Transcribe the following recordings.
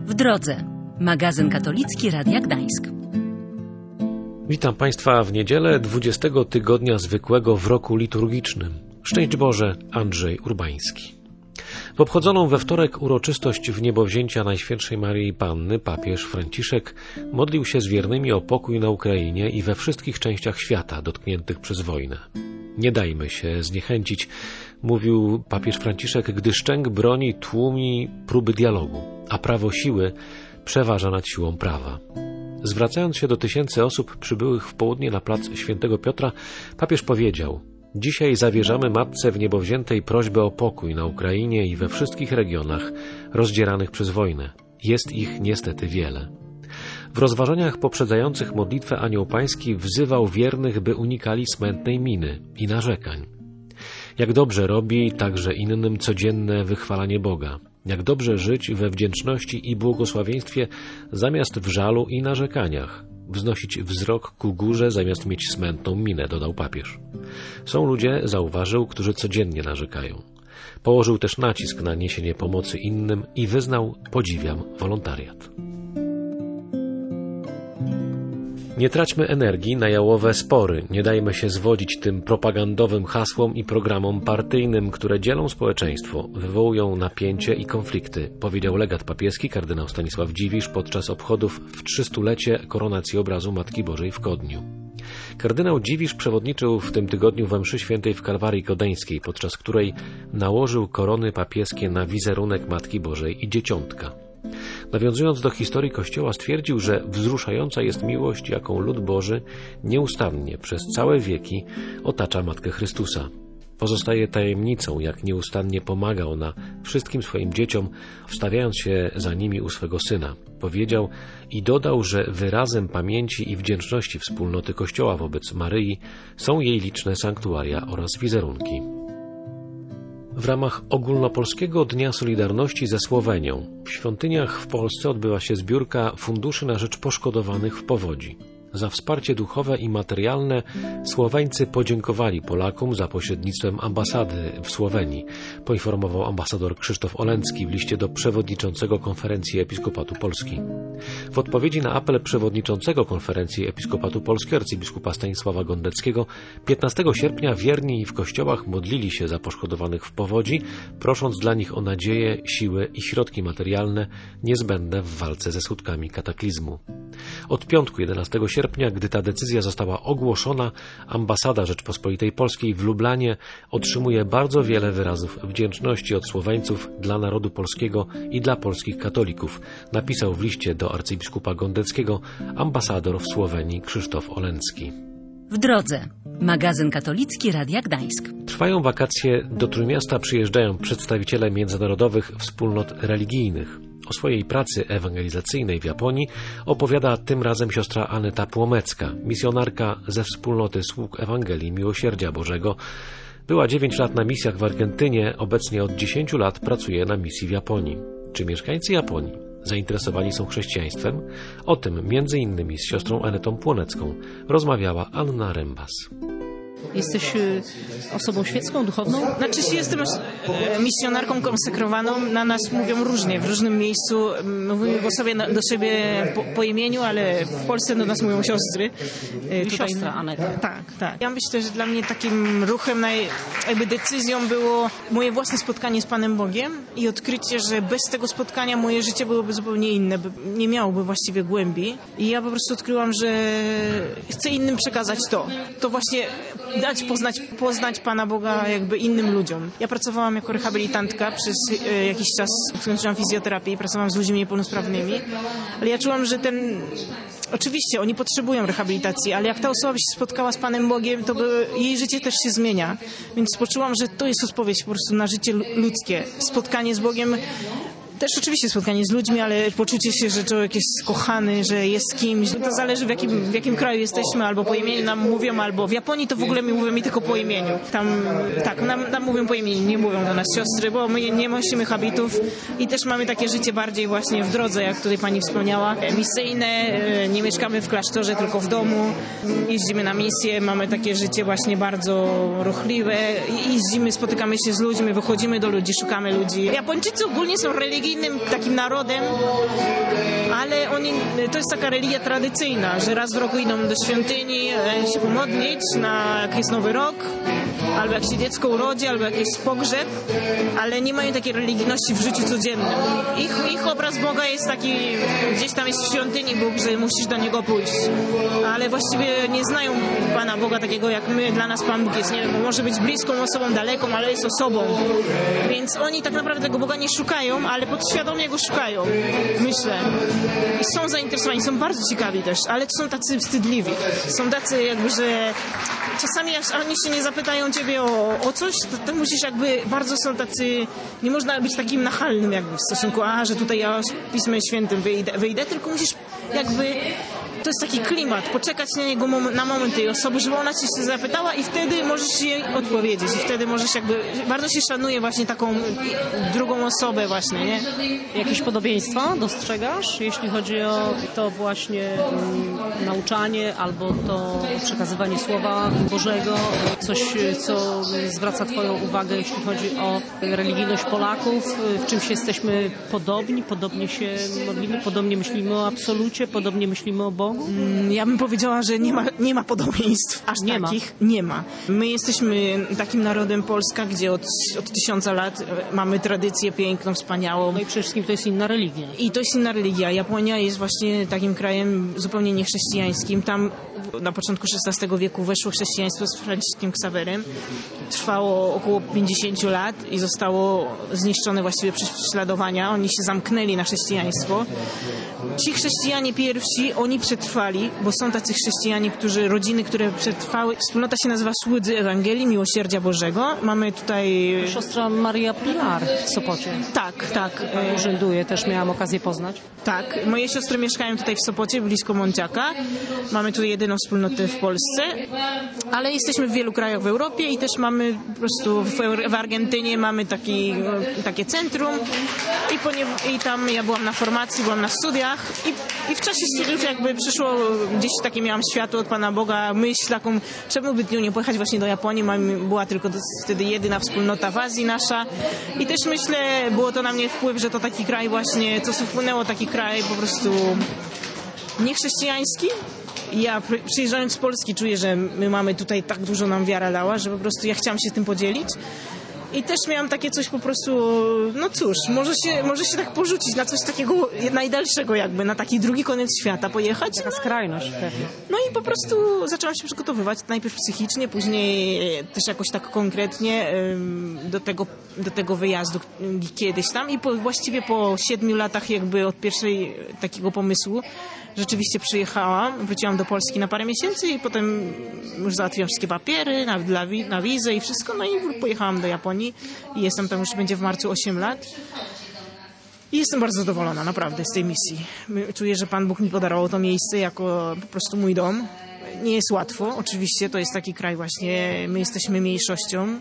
W drodze. Magazyn katolicki Radia Gdańsk. Witam Państwa w niedzielę 20 tygodnia zwykłego w roku liturgicznym. Szczęść Boże, Andrzej Urbański. W obchodzoną we wtorek uroczystość wniebowzięcia Najświętszej Maryi Panny papież Franciszek modlił się z wiernymi o pokój na Ukrainie i we wszystkich częściach świata dotkniętych przez wojnę. Nie dajmy się zniechęcić, mówił papież Franciszek, gdy szczęk broni tłumi próby dialogu, a prawo siły przeważa nad siłą prawa. Zwracając się do tysięcy osób przybyłych w południe na plac Świętego Piotra, papież powiedział: dzisiaj zawierzamy Matce Wniebowziętej prośbę o pokój na Ukrainie i we wszystkich regionach rozdzieranych przez wojnę. Jest ich niestety wiele. W rozważaniach poprzedzających modlitwę Anioł Pański wzywał wiernych, by unikali smętnej miny i narzekań. Jak dobrze robi także innym codzienne wychwalanie Boga. Jak dobrze żyć we wdzięczności i błogosławieństwie zamiast w żalu i narzekaniach. Wznosić wzrok ku górze zamiast mieć smętną minę, dodał papież. Są ludzie, zauważył, którzy codziennie narzekają. Położył też nacisk na niesienie pomocy innym i wyznał: podziwiam wolontariat. Nie traćmy energii na jałowe spory, nie dajmy się zwodzić tym propagandowym hasłom i programom partyjnym, które dzielą społeczeństwo, wywołują napięcie i konflikty, powiedział legat papieski kardynał Stanisław Dziwisz podczas obchodów w 300-lecie koronacji obrazu Matki Bożej w Kodniu. Kardynał Dziwisz przewodniczył w tym tygodniu we mszy świętej w Kalwarii Kodeńskiej, podczas której nałożył korony papieskie na wizerunek Matki Bożej i Dzieciątka. Nawiązując do historii Kościoła, stwierdził, że wzruszająca jest miłość, jaką lud Boży nieustannie przez całe wieki otacza Matkę Chrystusa. Pozostaje tajemnicą, jak nieustannie pomaga ona wszystkim swoim dzieciom, wstawiając się za nimi u swego Syna. Powiedział i dodał, że wyrazem pamięci i wdzięczności wspólnoty Kościoła wobec Maryi są jej liczne sanktuaria oraz wizerunki. W ramach ogólnopolskiego Dnia Solidarności ze Słowenią w świątyniach w Polsce odbyła się zbiórka funduszy na rzecz poszkodowanych w powodzi. Za wsparcie duchowe i materialne Słoweńcy podziękowali Polakom za pośrednictwem ambasady w Słowenii, poinformował ambasador Krzysztof Olencki w liście do przewodniczącego Konferencji Episkopatu Polski. W odpowiedzi na apel przewodniczącego Konferencji Episkopatu Polski arcybiskupa Stanisława Gondeckiego 15 sierpnia wierni w kościołach modlili się za poszkodowanych w powodzi, prosząc dla nich o nadzieję, siłę i środki materialne niezbędne w walce ze skutkami kataklizmu. Od piątku 11 sierpnia, gdy ta decyzja została ogłoszona, ambasada Rzeczpospolitej Polskiej w Lublanie otrzymuje bardzo wiele wyrazów wdzięczności od Słoweńców dla narodu polskiego i dla polskich katolików, napisał w liście do arcybiskupa Gondeckiego ambasador w Słowenii Krzysztof Olencki. W drodze. Magazyn katolicki Radia Gdańsk. Trwają wakacje, do Trójmiasta przyjeżdżają przedstawiciele międzynarodowych wspólnot religijnych. O swojej pracy ewangelizacyjnej w Japonii opowiada tym razem siostra Aneta Płomecka, misjonarka ze wspólnoty sług Ewangelii Miłosierdzia Bożego. Była 9 lat na misjach w Argentynie, obecnie od 10 lat pracuje na misji w Japonii. Czy mieszkańcy Japonii zainteresowani są chrześcijaństwem? O tym m.in. z siostrą Anetą Płonecką rozmawiała Anna Rembas. Jesteś osobą świecką, duchowną? Znaczy jestem misjonarką konsekrowaną. Na nas mówią różnie, w różnym miejscu. Mówimy do siebie po imieniu, ale w Polsce do nas mówią siostry. Siostra Aneta. Tak. Ja myślę, że dla mnie takim ruchem, jakby decyzją było moje własne spotkanie z Panem Bogiem i odkrycie, że bez tego spotkania moje życie byłoby zupełnie inne, nie miałoby właściwie głębi. I ja po prostu odkryłam, że chcę innym przekazać to właśnie dać poznać Pana Boga jakby innym ludziom. Ja pracowałam jako rehabilitantka przez jakiś czas, skończyłam fizjoterapię i pracowałam z ludźmi niepełnosprawnymi, ale ja czułam, że oczywiście oni potrzebują rehabilitacji, ale jak ta osoba by się spotkała z Panem Bogiem, to jej życie też się zmienia. Więc poczułam, że to jest odpowiedź po prostu na życie ludzkie. Spotkanie z Bogiem, też oczywiście spotkanie z ludźmi, ale poczucie się, że człowiek jest kochany, że jest kimś. To zależy w jakim kraju jesteśmy, albo po imieniu nam mówią, albo w Japonii to w ogóle mówią mi tylko po imieniu. Nam mówią po imieniu, nie mówią do nas siostry, bo my nie nosimy habitów i też mamy takie życie bardziej właśnie w drodze, jak tutaj pani wspomniała, misyjne, nie mieszkamy w klasztorze, tylko w domu, jeździmy na misję, mamy takie życie właśnie bardzo ruchliwe, jeździmy, spotykamy się z ludźmi, wychodzimy do ludzi, szukamy ludzi. Japończycy ogólnie są religijni, religijnym takim narodem, ale to jest taka religia tradycyjna, że raz w roku idą do świątyni się pomodlić, jak jest Nowy Rok, albo jak się dziecko urodzi, albo jak jest pogrzeb, ale nie mają takiej religijności w życiu codziennym. Ich obraz Boga jest taki, gdzieś tam jest w świątyni Bóg, że musisz do Niego pójść, ale właściwie nie znają Pana Boga takiego jak my. Dla nas Pan Bóg jest, nie wiem, może być bliską osobą, daleką, ale jest osobą. Więc oni tak naprawdę tego Boga nie szukają, ale podświadomie Go szukają, myślę. I są zainteresowani, są bardzo ciekawi też, ale to są tacy wstydliwi. Są tacy jakby, że czasami jak oni się nie zapytają ciebie o coś, to musisz jakby, bardzo są tacy, nie można być takim nachalnym jakby w stosunku, że tutaj ja z Pismem Świętym wyjdę, tylko musisz jakby, to jest taki klimat, poczekać na niego na moment tej osoby, żeby ona cię się zapytała i wtedy możesz jej odpowiedzieć i wtedy możesz jakby, bardzo się szanuje właśnie taką drugą osobę właśnie, nie? Jakieś podobieństwa dostrzegasz, jeśli chodzi o to właśnie nauczanie albo to przekazywanie Słowa Bożego, coś, co zwraca Twoją uwagę, jeśli chodzi o religijność Polaków, w czymś jesteśmy podobni, podobnie się modlimy, podobnie myślimy o absolucie, podobnie myślimy o Bogu? Ja bym powiedziała, że nie ma podobieństw aż takich. Nie ma. My jesteśmy takim narodem Polska, gdzie od 1000 lat mamy tradycję piękną, wspaniałą. No i przede wszystkim to jest inna religia. I to jest inna religia. Japonia jest właśnie takim krajem zupełnie niechrześcijańskim. Tam na początku XVI wieku weszło chrześcijaństwo z Franciszkiem Xaverem. Trwało około 50 lat i zostało zniszczone właściwie przez prześladowania. Oni się zamknęli na chrześcijaństwo. Ci chrześcijanie pierwsi, oni przetrwali, bo są tacy chrześcijanie, rodziny, które przetrwały. Wspólnota się nazywa Słudzy Ewangelii Miłosierdzia Bożego. Mamy tutaj... Siostra Maria Pilar w Sopocie. Tak. Urzęduje, też miałam okazję poznać. Tak. Moje siostry mieszkają tutaj w Sopocie, blisko Monciaka. Mamy tutaj jedyną wspólnotę w Polsce, ale jesteśmy w wielu krajach w Europie i też mamy po prostu w Argentynie mamy takie centrum i tam ja byłam na formacji, byłam na studiach i w czasie studiów jakby przyszło gdzieś takie, miałam światło od Pana Boga, myśl taką, czemu by nie pojechać właśnie do Japonii, była tylko wtedy jedyna wspólnota w Azji nasza i też myślę, było to na mnie wpływ, że to taki kraj właśnie, co wpłynęło, taki kraj po prostu niechrześcijański. Ja przyjeżdżając z Polski czuję, że my mamy tutaj tak dużo, nam wiara dała, że po prostu ja chciałam się tym podzielić. I też miałam takie coś po prostu, no cóż, może się tak porzucić na coś takiego najdalszego jakby, na taki drugi koniec świata pojechać. Taka skrajność pewnie. No i po prostu zaczęłam się przygotowywać, najpierw psychicznie, później też jakoś tak konkretnie do tego wyjazdu kiedyś tam i właściwie po 7 latach jakby od pierwszej takiego pomysłu rzeczywiście przyjechałam, wróciłam do Polski na parę miesięcy i potem już załatwiłam wszystkie papiery na wizę i wszystko, no i pojechałam do Japonii i jestem tam, już będzie w marcu 8 lat. I jestem bardzo zadowolona, naprawdę, z tej misji. Czuję, że Pan Bóg mi podarował to miejsce jako po prostu mój dom. Nie jest łatwo, oczywiście, to jest taki kraj właśnie, my jesteśmy mniejszością,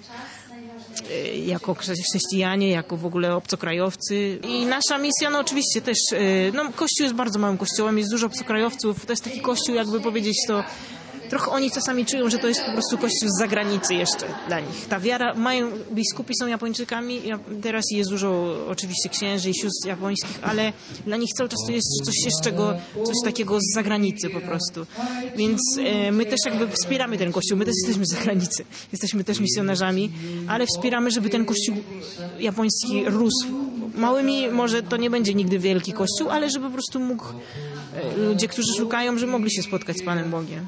jako chrześcijanie, jako w ogóle obcokrajowcy. I nasza misja, no oczywiście też, Kościół jest bardzo małym kościołem, jest dużo obcokrajowców, to jest taki kościół, jakby powiedzieć to, trochę oni czasami czują, że to jest po prostu kościół z zagranicy jeszcze dla nich. Ta wiara, biskupi są Japończykami, teraz jest dużo oczywiście księży i sióstr japońskich, ale dla nich cały czas to jest coś takiego z zagranicy po prostu. Więc my też jakby wspieramy ten kościół, my też jesteśmy z zagranicy, jesteśmy też misjonarzami, ale wspieramy, żeby ten kościół japoński rósł. Małymi może to nie będzie nigdy wielki kościół, ale żeby po prostu mógł ludzie, którzy szukają, żeby mogli się spotkać z Panem Bogiem.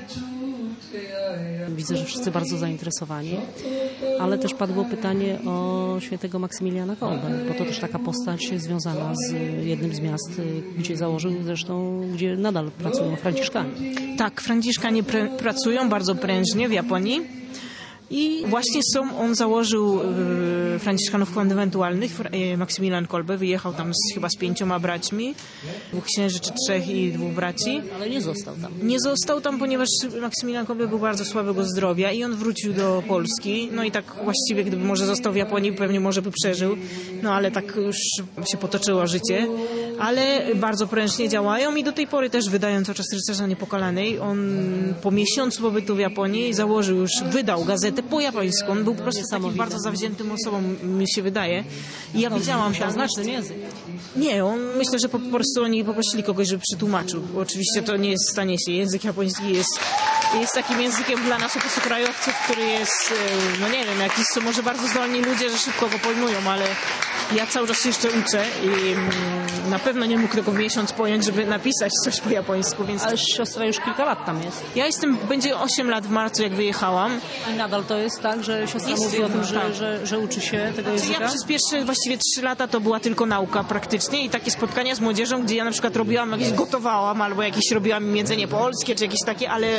Widzę, że wszyscy bardzo zainteresowani, ale też padło pytanie o świętego Maksymiliana Kolbę, bo to też taka postać związana z jednym z miast, gdzie założył zresztą, gdzie nadal pracują Franciszkanie. Tak, Franciszkanie pracują bardzo prężnie w Japonii. I właśnie on założył Franciszkanów konwentualnych, Maksymilian Kolbe, wyjechał tam chyba z 5 braćmi, 2 księży czy 3 i 2 braci. Ale nie został tam. Nie został tam, ponieważ Maksymilian Kolbe był bardzo słabego zdrowia i on wrócił do Polski. No i tak właściwie, gdyby może został w Japonii, pewnie może by przeżył. No ale tak już się potoczyło życie. Ale bardzo prężnie działają i do tej pory też wydają cały czas Rycerza Niepokalanej. On po miesiącu pobytu w Japonii wydał gazetę modlitwę po japońsku. On był po prostu takim Niesamowite. bardzo zawziętym osobą, mi się wydaje. I ja widziałam Musiał tam... znać ten język. Nie, myślę, że po prostu oni poprosili kogoś, żeby przetłumaczył. Bo oczywiście to nie jest stanie się. Język japoński jest takim językiem dla nas obcokrajowców, który jest, no nie wiem, jakiś są może bardzo zdolni ludzie, że szybko go pojmują, ale ja cały czas się jeszcze uczę i na pewno nie mógł tego w miesiąc pojąć, żeby napisać coś po japońsku, więc... Ale siostra już kilka lat tam jest. Ja będzie 8 lat w marcu, jak wyjechałam. I nadal to jest tak, że siostra Jest, mówi o tym, tak. że uczy się tego Ja języka? przez pierwsze właściwie 3 lata to była tylko nauka praktycznie i takie spotkania z młodzieżą, gdzie ja na przykład gotowałam albo jakieś robiłam jedzenie polskie czy jakieś takie, ale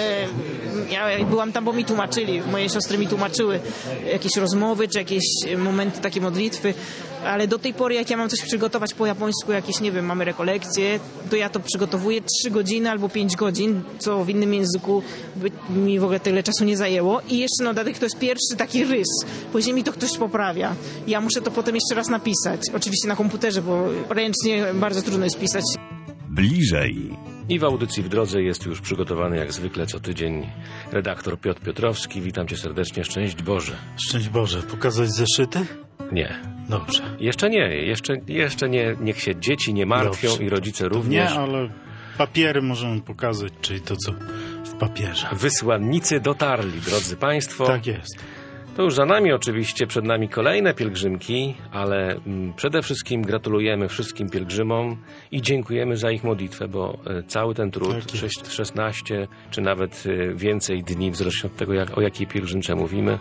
ja byłam tam, bo mi tłumaczyli. Moje siostry mi tłumaczyły jakieś rozmowy czy jakieś momenty takie modlitwy, ale do tej pory jak ja mam coś przygotować po japońsku, jakieś, nie wiem, mamy rekolekcje, to ja to przygotowuję 3 godziny albo 5 godzin, co w innym języku mi w ogóle tyle czasu nie zajęło i jeszcze na dodatek to jest pierwszy taki rys. Później mi to ktoś poprawia. Ja muszę to potem jeszcze raz napisać. Oczywiście na komputerze, bo ręcznie bardzo trudno jest pisać. Bliżej. I w audycji w drodze jest już przygotowany jak zwykle co tydzień redaktor Piotr Piotrowski. Witam cię serdecznie, szczęść Boże. Szczęść Boże. Pokazać zeszyty? Nie. Dobrze. Jeszcze nie, jeszcze nie. Niech się dzieci nie martwią Dobrze. i rodzice To również. nie, ale papiery możemy pokazać, czyli to, co w papierze. Wysłannicy dotarli, drodzy Państwo. Tak jest. To już za nami oczywiście, przed nami kolejne pielgrzymki, ale przede wszystkim gratulujemy wszystkim pielgrzymom i dziękujemy za ich modlitwę, bo cały ten trud, Tak jest. 16 czy nawet więcej dni, w zależności od tego, o jakiej pielgrzymce mówimy,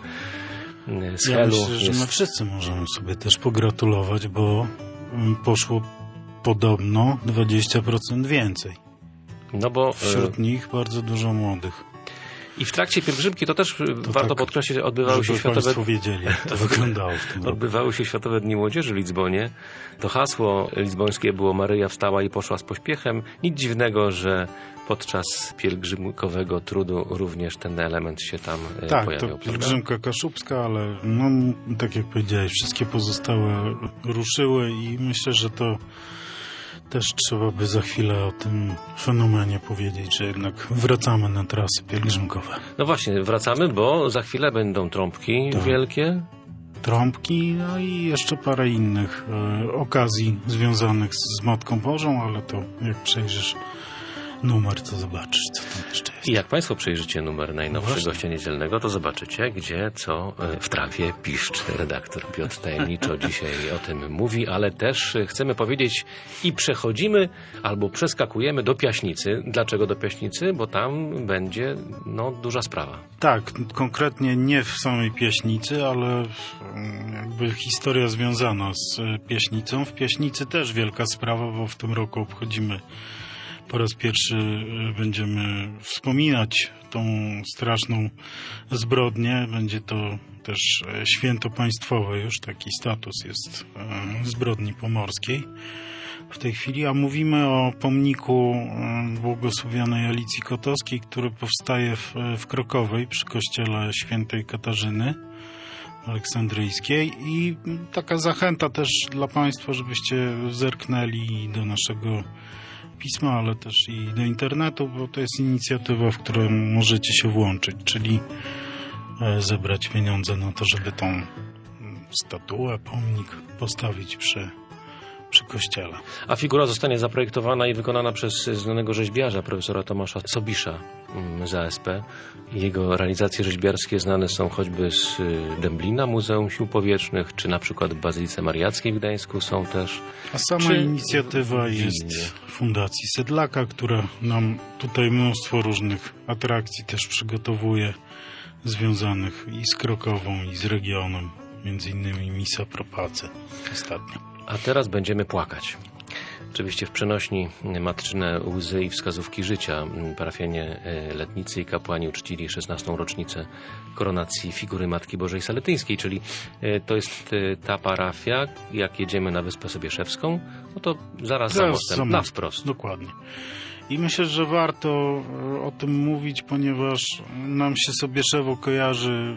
z Ja Helu myślę, że my wszyscy możemy sobie też pogratulować, bo poszło podobno 20% więcej. No bo Wśród nich bardzo dużo młodych. i w trakcie pielgrzymki to też warto tak, podkreślić, odbywały się Żeby światowe... Państwo wiedzieli, jak to wyglądało w tym roku. Odbywały się Światowe Dni Młodzieży w Lizbonie. To hasło lizbońskie było Maryja wstała i poszła z pośpiechem. Nic dziwnego, że podczas pielgrzymkowego trudu również ten element się tam Tak, pojawiał. to prawda? pielgrzymka kaszubska, ale no, tak jak powiedziałeś, wszystkie pozostałe ruszyły i myślę, że to też trzeba by za chwilę o tym fenomenie powiedzieć, że jednak wracamy na trasy pielgrzymkowe. No właśnie, wracamy, bo za chwilę będą trąbki Tak. wielkie. Trąbki, no i jeszcze parę innych okazji związanych z Matką Bożą, ale to jak przejrzysz numer, to zobaczysz, co tam jeszcze jest. I jak Państwo przejrzycie numer najnowszego Właśnie. gościa niedzielnego, to zobaczycie, gdzie co w trawie piszcz redaktor Piotr tajemniczo dzisiaj o tym mówi, ale też chcemy powiedzieć i przechodzimy albo przeskakujemy do Piaśnicy. Dlaczego do Piaśnicy? Bo tam będzie duża sprawa. Tak, konkretnie nie w samej Piaśnicy, ale jakby historia związana z Piaśnicą. W Piaśnicy też wielka sprawa, bo w tym roku obchodzimy po raz pierwszy, będziemy wspominać tą straszną zbrodnię. Będzie to też święto państwowe, już taki status jest zbrodni pomorskiej w tej chwili, a mówimy o pomniku błogosławionej Alicji Kotowskiej, który powstaje w Krokowej przy kościele świętej Katarzyny Aleksandryjskiej i taka zachęta też dla Państwa, żebyście zerknęli do naszego pisma, ale też i do internetu, bo to jest inicjatywa, w którą możecie się włączyć, czyli zebrać pieniądze na to, żeby tą statuę, pomnik postawić przy kościele. A figura zostanie zaprojektowana i wykonana przez znanego rzeźbiarza, profesora Tomasza Sobisza z ASP. Jego realizacje rzeźbiarskie znane są choćby z Dęblina, Muzeum Sił Powietrznych, czy na przykład w Bazylice Mariackiej w Gdańsku są też. A sama inicjatywa jest Fundacji Sedlaka, która nam tutaj mnóstwo różnych atrakcji też przygotowuje, związanych i z Krokową, i z regionem, między innymi Misa Pro Pace ostatnio. A teraz będziemy płakać. Oczywiście w przenośni matczyne łzy i wskazówki życia parafianie Letnicy i kapłani uczcili 16. rocznicę koronacji figury Matki Bożej Saletyńskiej, czyli to jest ta parafia, jak jedziemy na Wyspę Sobieszewską, no to zaraz za mostem, na wprost. Dokładnie. I myślę, że warto o tym mówić, ponieważ nam się Sobieszewo kojarzy,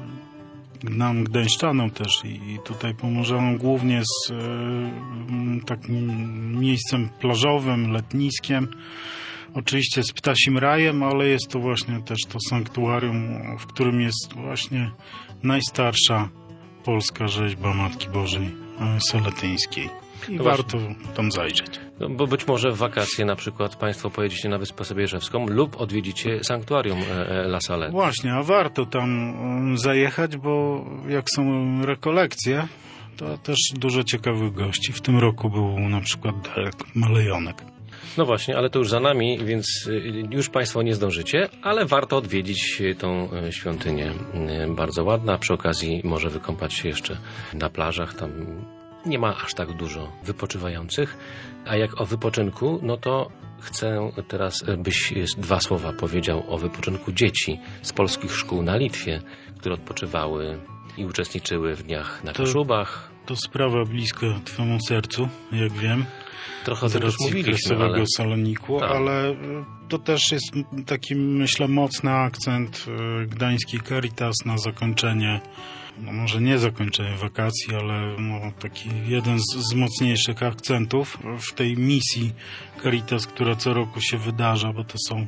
nam gdańszczanom też i tutaj pomorzanom głównie z takim miejscem plażowym, letniskiem, oczywiście z Ptasim Rajem, ale jest to właśnie też to sanktuarium, w którym jest właśnie najstarsza polska rzeźba Matki Bożej Seletyńskiej. I No warto tam zajrzeć. No, bo być może w wakacje na przykład Państwo pojedziecie na Wyspę Sobieżewską lub odwiedzicie sanktuarium La Salette. Właśnie, a warto tam zajechać, bo jak są rekolekcje, to też dużo ciekawych gości. W tym roku był na przykład Darek Malejonek. No właśnie, ale to już za nami, więc już Państwo nie zdążycie, ale warto odwiedzić tą świątynię. Bardzo ładna, przy okazji może wykąpać się jeszcze na plażach, tam nie ma aż tak dużo wypoczywających. A jak o wypoczynku, no to chcę teraz, byś 2 słowa powiedział o wypoczynku dzieci z polskich szkół na Litwie, które odpoczywały i uczestniczyły w dniach na Kaszubach. To sprawa bliska Twemu sercu, jak wiem. Trochę o Z tym już racji mówiliśmy, Kresowego ale... Saloniku, Tak. ale to też jest taki, myślę, mocny akcent gdański Caritas na zakończenie, no może nie zakończenie wakacji, ale no taki jeden z mocniejszych akcentów w tej misji Caritas, która co roku się wydarza, bo to są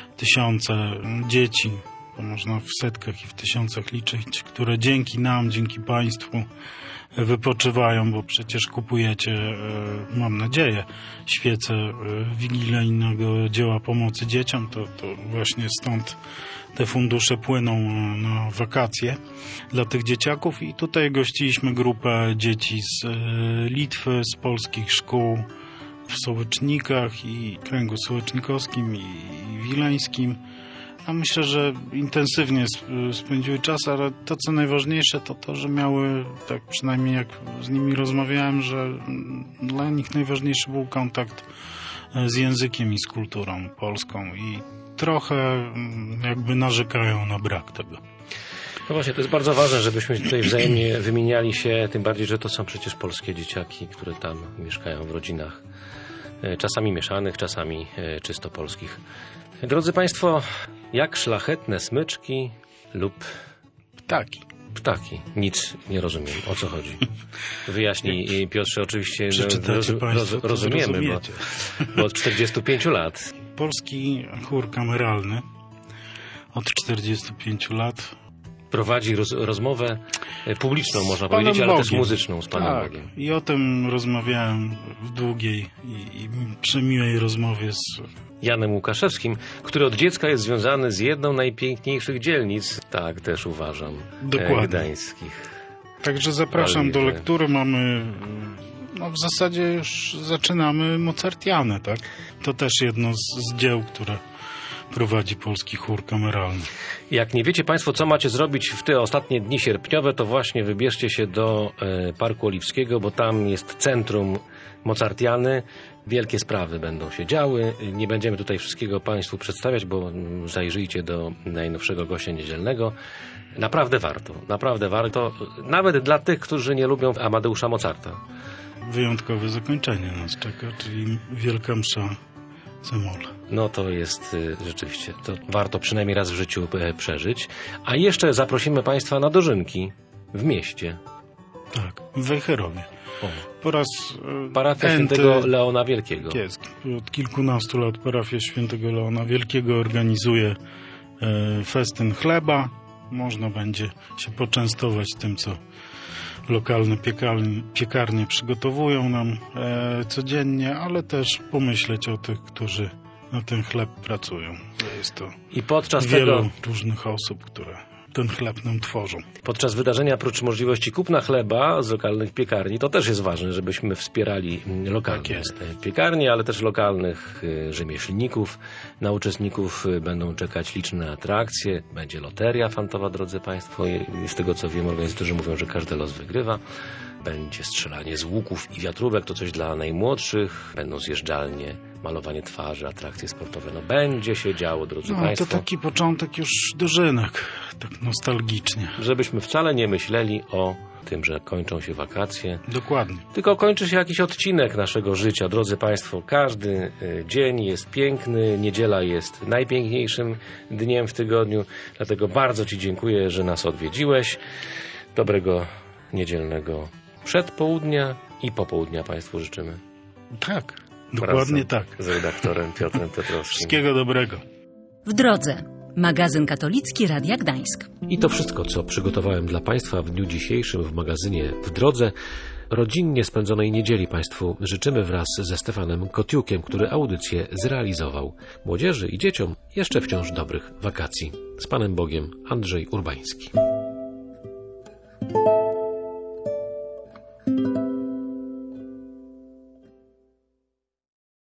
tysiące dzieci, to można w setkach i w tysiącach liczyć, które dzięki nam, dzięki Państwu wypoczywają, bo przecież kupujecie, mam nadzieję, świece wigilijnego dzieła pomocy dzieciom, to właśnie stąd te fundusze płyną na wakacje dla tych dzieciaków i tutaj gościliśmy grupę dzieci z Litwy, z polskich szkół w Sołecznikach i kręgu sołecznikowskim i wileńskim. A myślę, że intensywnie spędziły czas, ale to, co najważniejsze, to to, że miały, tak przynajmniej jak z nimi rozmawiałem, że dla nich najważniejszy był kontakt z językiem i z kulturą polską i trochę jakby narzekają na brak tego. No właśnie, to jest bardzo ważne, żebyśmy tutaj wzajemnie wymieniali się, tym bardziej, że to są przecież polskie dzieciaki, które tam mieszkają w rodzinach, czasami mieszanych, czasami czysto polskich. Drodzy Państwo, jak szlachetne smyczki lub ptaki. Nic nie rozumiem. O co chodzi? Wyjaśnij, Piotrze, oczywiście rozumiemy, bo od 45 lat. Polski chór kameralny od 45 lat prowadzi rozmowę publiczną, można powiedzieć, ale też muzyczną z Panem Bogiem. I o tym rozmawiałem w długiej i przemiłej rozmowie z Janem Łukaszewskim, który od dziecka jest związany z jedną z najpiękniejszych dzielnic, tak też uważam, gdańskich. Także zapraszam do lektury. Mamy, no w zasadzie już zaczynamy Mozartianę, tak? To też jedno z dzieł, które prowadzi polski chór kameralny. Jak nie wiecie Państwo, co macie zrobić w te ostatnie dni sierpniowe, to właśnie wybierzcie się do Parku Oliwskiego, bo tam jest centrum Mozartiany. Wielkie sprawy będą się działy. Nie będziemy tutaj wszystkiego Państwu przedstawiać, bo zajrzyjcie do najnowszego gościa niedzielnego. Naprawdę warto. Nawet dla tych, którzy nie lubią Amadeusza Mozarta. Wyjątkowe zakończenie nas czeka, czyli Wielka Msza C-moll. No to jest rzeczywiście, to warto przynajmniej raz w życiu przeżyć. A jeszcze zaprosimy Państwa na dożynki w mieście. Tak, w Wejherowie. Po raz Parafia Świętego Leona Wielkiego. Jest. Od kilkunastu lat parafia Świętego Leona Wielkiego organizuje festyn chleba. Można będzie się poczęstować tym, co lokalne piekarnie przygotowują nam codziennie, ale też pomyśleć o tych, którzy na ten chleb pracują. Jest to i podczas wielu różnych osób, które ten chleb nam tworzą. Podczas wydarzenia, oprócz możliwości kupna chleba z lokalnych piekarni, to też jest ważne, żebyśmy wspierali lokalne piekarnie, ale też lokalnych rzemieślników. Na uczestników będą czekać liczne atrakcje. Będzie loteria fantowa, drodzy Państwo. I z tego, co wiem, organizatorzy mówią, że każdy los wygrywa. Będzie strzelanie z łuków i wiatrówek, to coś dla najmłodszych. Będą zjeżdżalnie, malowanie twarzy, atrakcje sportowe. No będzie się działo, drodzy Państwo. To taki początek już dożynek, tak nostalgicznie. Żebyśmy wcale nie myśleli o tym, że kończą się wakacje. Dokładnie. Tylko kończy się jakiś odcinek naszego życia, drodzy Państwo. Każdy dzień jest piękny, niedziela jest najpiękniejszym dniem w tygodniu. Dlatego bardzo Ci dziękuję, że nas odwiedziłeś. Dobrego niedzielnego przedpołudnia i popołudnia Państwu życzymy. Tak. Dokładnie Razem tak. z redaktorem Piotrem Piotrowskim. Wszystkiego dobrego. W drodze. Magazyn katolicki Radia Gdańsk. I to wszystko, co przygotowałem dla Państwa w dniu dzisiejszym w magazynie W drodze. Rodzinnie spędzonej niedzieli Państwu życzymy wraz ze Stefanem Kotiukiem, który audycję zrealizował. Młodzieży i dzieciom jeszcze wciąż dobrych wakacji. Z Panem Bogiem, Andrzej Urbański.